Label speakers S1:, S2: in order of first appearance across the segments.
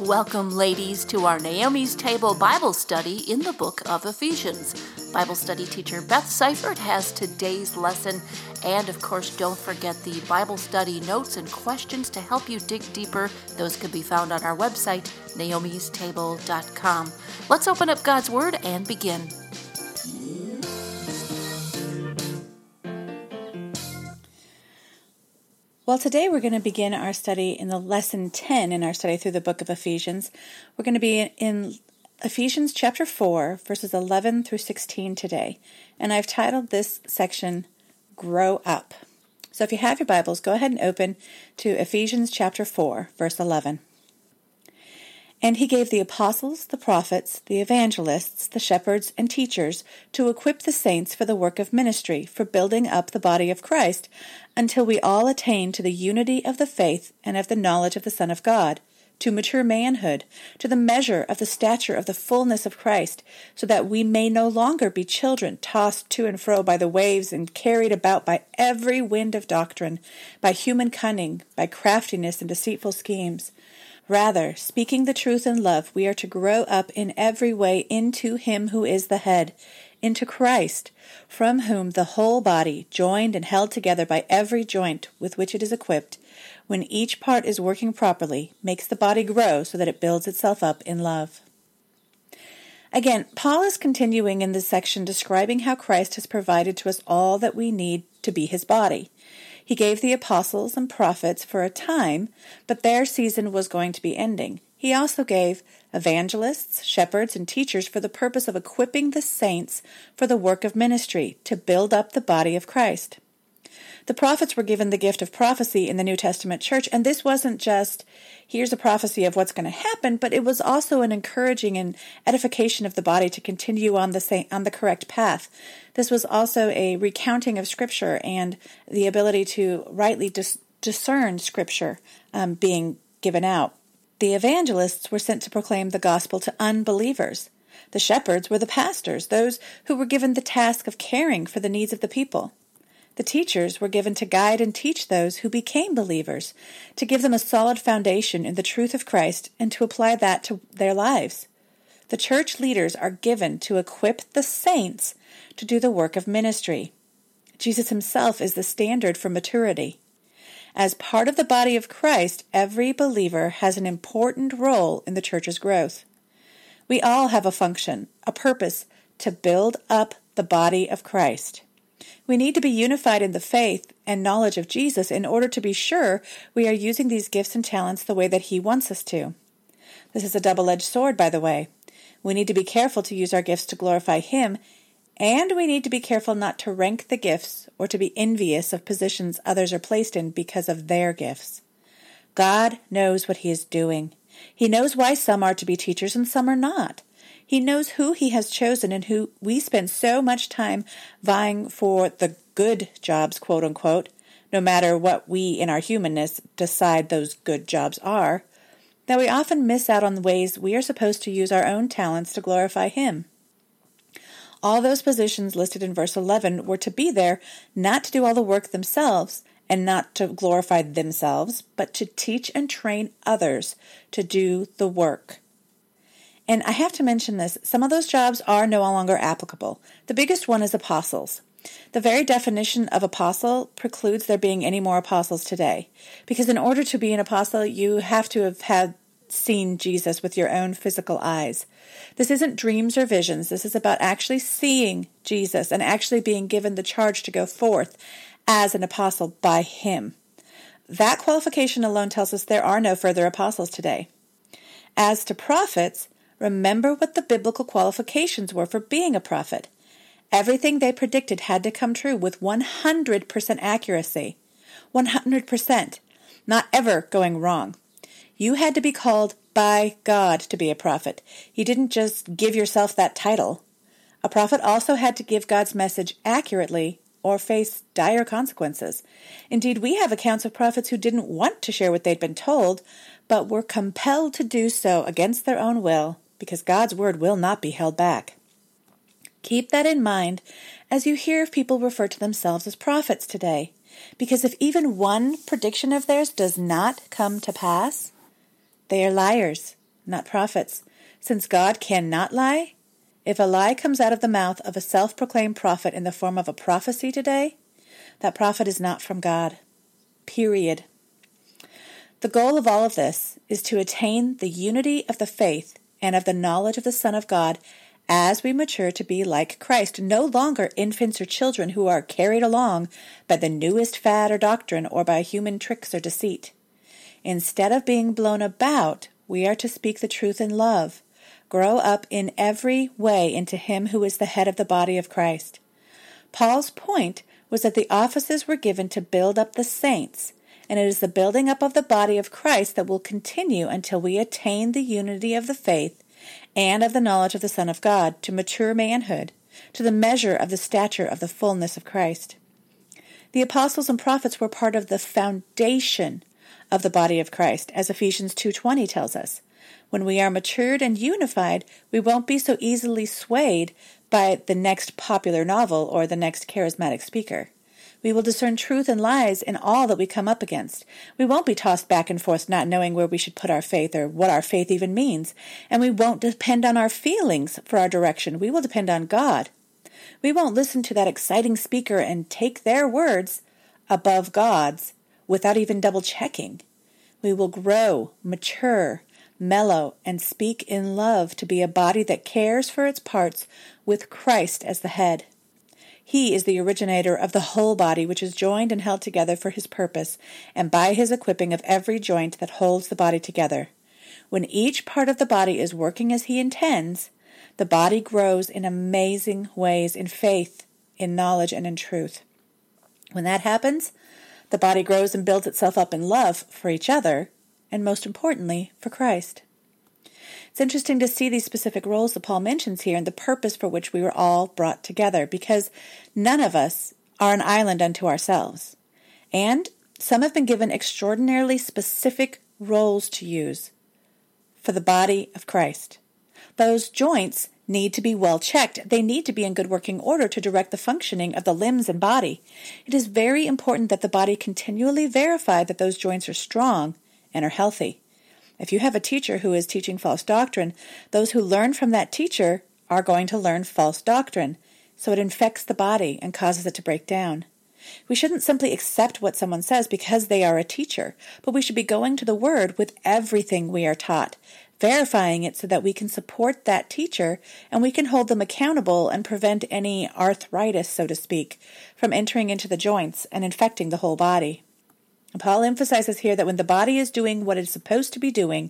S1: Welcome, ladies, to our Naomi's Table Bible study in the book of Ephesians. Bible study teacher Beth Seifert has today's lesson, and of course, don't forget the Bible study notes and questions to help you dig deeper. Those can be found on our website, naomistable.com. Let's open up God's Word and begin.
S2: Well, today we're going to begin our study in the lesson 10 in our study through the book of Ephesians. We're going to be in Ephesians chapter 4, verses 11 through 16 today. And I've titled this section, Grow Up. So if you have your Bibles, go ahead and open to Ephesians chapter 4, verse 11. And he gave the apostles, the prophets, the evangelists, the shepherds, and teachers to equip the saints for the work of ministry, for building up the body of Christ, until we all attain to the unity of the faith and of the knowledge of the Son of God, to mature manhood, to the measure of the stature of the fullness of Christ, so that we may no longer be children, tossed to and fro by the waves and carried about by every wind of doctrine, by human cunning, by craftiness and deceitful schemes. Rather, speaking the truth in love, we are to grow up in every way into Him who is the head, into Christ, from whom the whole body, joined and held together by every joint with which it is equipped, when each part is working properly, makes the body grow so that it builds itself up in love. Again, Paul is continuing in this section describing how Christ has provided to us all that we need to be His body. He gave the apostles and prophets for a time, but their season was going to be ending. He also gave evangelists, shepherds, and teachers for the purpose of equipping the saints for the work of ministry, to build up the body of Christ. The prophets were given the gift of prophecy in the New Testament church, and this wasn't just, here's a prophecy of what's going to happen, but it was also an encouraging and edification of the body to continue on the correct path. This was also a recounting of Scripture and the ability to rightly discern Scripture being given out. The evangelists were sent to proclaim the gospel to unbelievers. The shepherds were the pastors, those who were given the task of caring for the needs of the people. The teachers were given to guide and teach those who became believers, to give them a solid foundation in the truth of Christ and to apply that to their lives. The church leaders are given to equip the saints to do the work of ministry. Jesus Himself is the standard for maturity. As part of the body of Christ, every believer has an important role in the church's growth. We all have a function, a purpose, to build up the body of Christ. We need to be unified in the faith and knowledge of Jesus in order to be sure we are using these gifts and talents the way that He wants us to. This is a double-edged sword, by the way. We need to be careful to use our gifts to glorify Him, and we need to be careful not to rank the gifts or to be envious of positions others are placed in because of their gifts. God knows what He is doing. He knows why some are to be teachers and some are not. He knows who He has chosen and who we spend so much time vying for the good jobs, quote unquote, no matter what we in our humanness decide those good jobs are, that we often miss out on the ways we are supposed to use our own talents to glorify Him. All those positions listed in verse 11 were to be there not to do all the work themselves and not to glorify themselves, but to teach and train others to do the work. And I have to mention this, some of those jobs are no longer applicable. The biggest one is apostles. The very definition of apostle precludes there being any more apostles today. Because in order to be an apostle, you have to have seen Jesus with your own physical eyes. This isn't dreams or visions. This is about actually seeing Jesus and actually being given the charge to go forth as an apostle by Him. That qualification alone tells us there are no further apostles today. As to prophets, remember what the biblical qualifications were for being a prophet. Everything they predicted had to come true with 100% accuracy. 100%. Not ever going wrong. You had to be called by God to be a prophet. You didn't just give yourself that title. A prophet also had to give God's message accurately or face dire consequences. Indeed, we have accounts of prophets who didn't want to share what they'd been told, but were compelled to do so against their own will, because God's word will not be held back. Keep that in mind as you hear of people refer to themselves as prophets today, because if even one prediction of theirs does not come to pass, they are liars, not prophets. Since God cannot lie, if a lie comes out of the mouth of a self-proclaimed prophet in the form of a prophecy today, that prophet is not from God. Period. The goal of all of this is to attain the unity of the faith and of the knowledge of the Son of God as we mature to be like Christ, no longer infants or children who are carried along by the newest fad or doctrine or by human tricks or deceit. Instead of being blown about, we are to speak the truth in love, grow up in every way into Him who is the head of the body of Christ. Paul's point was that the offices were given to build up the saints, and it is the building up of the body of Christ that will continue until we attain the unity of the faith and of the knowledge of the Son of God, to mature manhood, to the measure of the stature of the fullness of Christ. The apostles and prophets were part of the foundation of the body of Christ, as Ephesians 2:20 tells us. When we are matured and unified, we won't be so easily swayed by the next popular novel or the next charismatic speaker. We will discern truth and lies in all that we come up against. We won't be tossed back and forth not knowing where we should put our faith or what our faith even means. And we won't depend on our feelings for our direction. We will depend on God. We won't listen to that exciting speaker and take their words above God's without even double-checking. We will grow, mature, mellow, and speak in love to be a body that cares for its parts with Christ as the head. He is the originator of the whole body, which is joined and held together for His purpose, and by His equipping of every joint that holds the body together. When each part of the body is working as He intends, the body grows in amazing ways in faith, in knowledge, and in truth. When that happens, the body grows and builds itself up in love for each other, and most importantly, for Christ. It's interesting to see these specific roles that Paul mentions here and the purpose for which we were all brought together, because none of us are an island unto ourselves. And some have been given extraordinarily specific roles to use for the body of Christ. Those joints need to be well checked. They need to be in good working order to direct the functioning of the limbs and body. It is very important that the body continually verify that those joints are strong and are healthy. If you have a teacher who is teaching false doctrine, those who learn from that teacher are going to learn false doctrine, so it infects the body and causes it to break down. We shouldn't simply accept what someone says because they are a teacher, but we should be going to the Word with everything we are taught, verifying it so that we can support that teacher and we can hold them accountable and prevent any arthritis, so to speak, from entering into the joints and infecting the whole body. Paul emphasizes here that when the body is doing what it's supposed to be doing,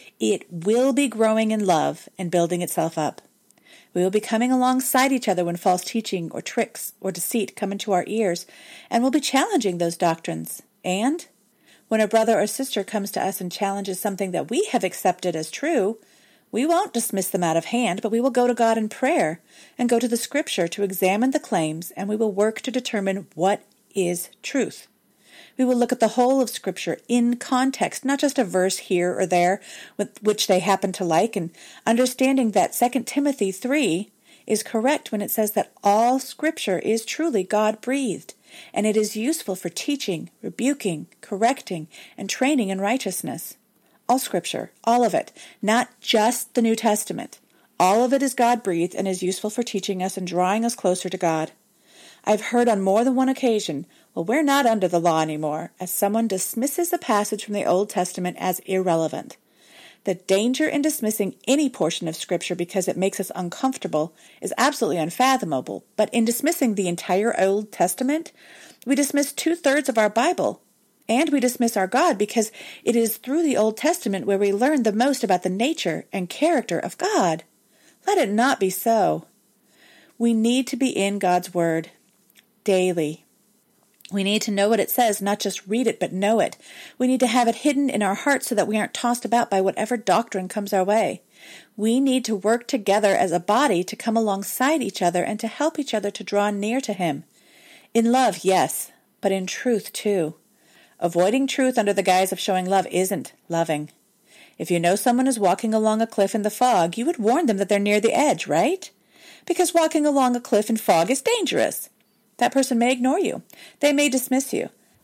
S2: it will be growing in love and building itself up. We will be coming alongside each other when false teaching or tricks or deceit come into our ears, and we'll be challenging those doctrines. And when a brother or sister comes to us and challenges something that we have accepted as true, we won't dismiss them out of hand, but we will go to God in prayer and go to the Scripture to examine the claims, and we will work to determine what is truth. We will look at the whole of Scripture in context, not just a verse here or there with which they happen to like, and understanding that 2 Timothy 3 is correct when it says that all Scripture is truly God-breathed, and it is useful for teaching, rebuking, correcting, and training in righteousness. All Scripture, all of it, not just the New Testament. All of it is God-breathed and is useful for teaching us and drawing us closer to God. I've heard on more than one occasion, well, we're not under the law anymore, as someone dismisses a passage from the Old Testament as irrelevant. The danger in dismissing any portion of Scripture because it makes us uncomfortable is absolutely unfathomable, but in dismissing the entire Old Testament, we dismiss 2/3 of our Bible, and we dismiss our God because it is through the Old Testament where we learn the most about the nature and character of God. Let it not be so. We need to be in God's Word daily. We need to know what it says, not just read it, but know it. We need to have it hidden in our hearts so that we aren't tossed about by whatever doctrine comes our way. We need to work together as a body to come alongside each other and to help each other to draw near to Him. In love, yes, but in truth too. Avoiding truth under the guise of showing love isn't loving. If you know someone is walking along a cliff in the fog, you would warn them that they're near the edge, right? Because walking along a cliff in fog is dangerous. That person may ignore you. They may dismiss you.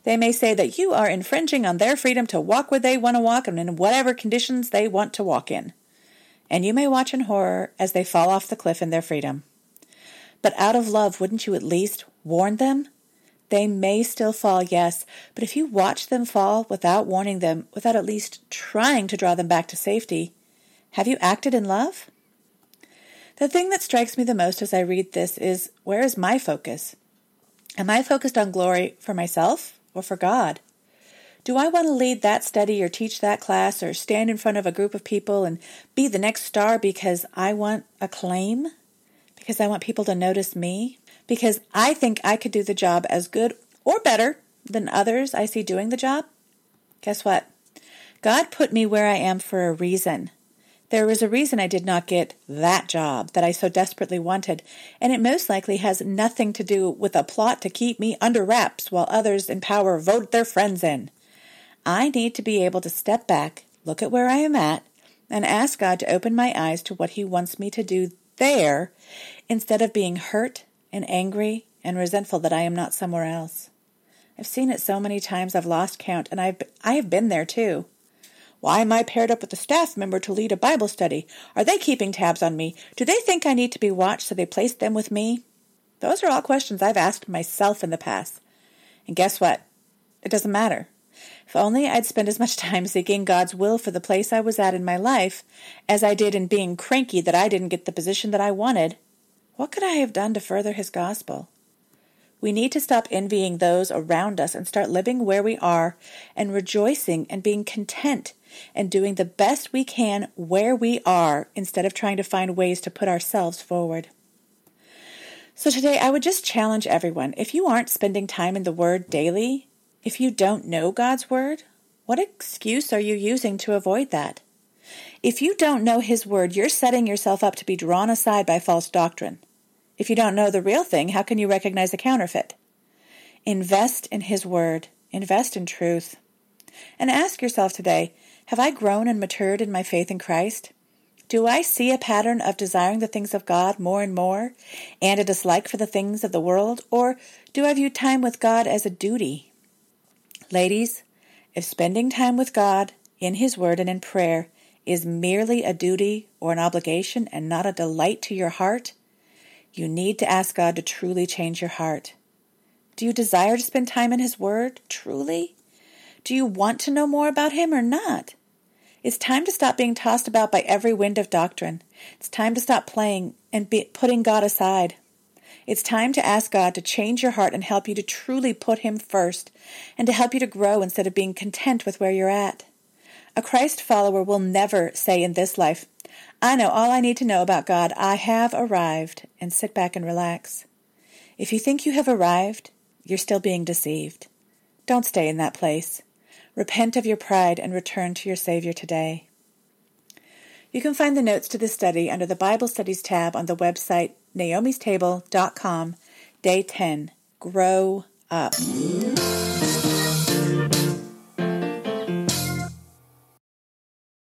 S2: They may say that you are infringing on their freedom to walk where they want to walk and in whatever conditions they want to walk in. And you may watch in horror as they fall off the cliff in their freedom. But out of love, wouldn't you at least warn them? They may still fall, yes, but if you watch them fall without warning them, without at least trying to draw them back to safety, have you acted in love? The thing that strikes me the most as I read this is, where is my focus? Am I focused on glory for myself or for God? Do I want to lead that study or teach that class or stand in front of a group of people and be the next star because I want acclaim? Because I want people to notice me? Because I think I could do the job as good or better than others I see doing the job? Guess what? God put me where I am for a reason. There was a reason I did not get that job that I so desperately wanted, and it most likely has nothing to do with a plot to keep me under wraps while others in power vote their friends in. I need to be able to step back, look at where I am at, and ask God to open my eyes to what He wants me to do there, instead of being hurt and angry and resentful that I am not somewhere else. I've seen it so many times I've lost count, and I have been there too. Why am I paired up with a staff member to lead a Bible study? Are they keeping tabs on me? Do they think I need to be watched, so they placed them with me? Those are all questions I've asked myself in the past. And guess what? It doesn't matter. If only I'd spend as much time seeking God's will for the place I was at in my life as I did in being cranky that I didn't get the position that I wanted, what could I have done to further His gospel? We need to stop envying those around us and start living where we are and rejoicing and being content and doing the best we can where we are instead of trying to find ways to put ourselves forward. So today I would just challenge everyone, if you aren't spending time in the Word daily, if you don't know God's Word, what excuse are you using to avoid that? If you don't know His Word, you're setting yourself up to be drawn aside by false doctrine. If you don't know the real thing, how can you recognize a counterfeit? Invest in His Word. Invest in truth. And ask yourself today, have I grown and matured in my faith in Christ? Do I see a pattern of desiring the things of God more and more, and a dislike for the things of the world? Or do I view time with God as a duty? Ladies, if spending time with God, in His Word and in prayer, is merely a duty or an obligation and not a delight to your heart, you need to ask God to truly change your heart. Do you desire to spend time in His Word, truly? Do you want to know more about Him or not? It's time to stop being tossed about by every wind of doctrine. It's time to stop playing and putting God aside. It's time to ask God to change your heart and help you to truly put Him first, and to help you to grow instead of being content with where you're at. A Christ follower will never say in this life, I know all I need to know about God. I have arrived, and sit back and relax. If you think you have arrived, you're still being deceived. Don't stay in that place. Repent of your pride and return to your Savior today. You can find the notes to this study under the Bible Studies tab on the website naomistable.com, Day 10, Grow Up.